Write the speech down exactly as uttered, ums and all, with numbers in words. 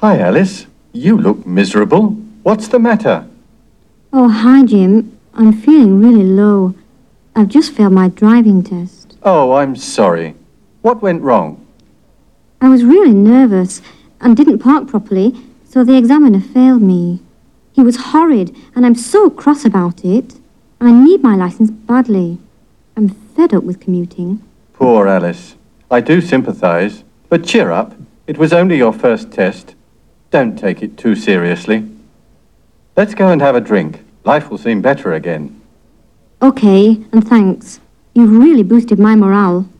Hi, Alice. You look miserable. What's the matter? Oh, hi, Jim. I'm feeling really low. I've just failed my driving test. Oh, I'm sorry. What went wrong? I was really nervous and didn't park properly, so the examiner failed me. He was horrid, and I'm so cross about it. I need my license badly. I'm fed up with commuting. Poor Alice. I do sympathize, but cheer up. It was only your first test. Don't take it too seriously. Let's go and have a drink. Life will seem better again. Okay, and thanks. You've really boosted my morale.